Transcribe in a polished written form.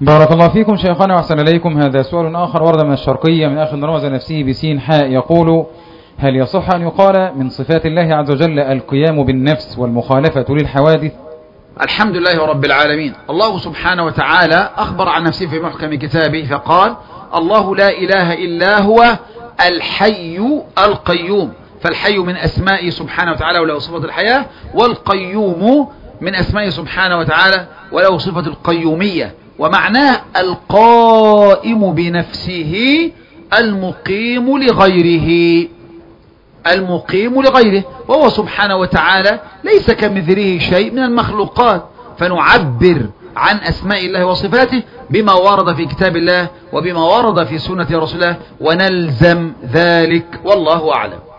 بارك الله فيكم شيخنا وأحسن إليكم. هذا سؤال آخر ورد من الشرقية من أخ رمز نفسه بسين حاء، يقول: هل يصح أن يقال من صفات الله عز وجل القيام بالنفس والمخالفة للحوادث؟ الحمد لله رب العالمين. الله سبحانه وتعالى أخبر عن نفسه في محكم كتابه فقال: الله لا إله إلا هو الحي القيوم. فالحي من أسمائه سبحانه وتعالى وله صفة الحياة، والقيوم من أسمائه سبحانه وتعالى وله صفة القيومية، ومعناه القائم بنفسه المقيم لغيره، المقيم لغيره، وهو سبحانه وتعالى ليس كمثله شيء من المخلوقات، فنعبر عن أسماء الله وصفاته بما ورد في كتاب الله وبما ورد في سنة رسول الله ونلزم ذلك، والله أعلم.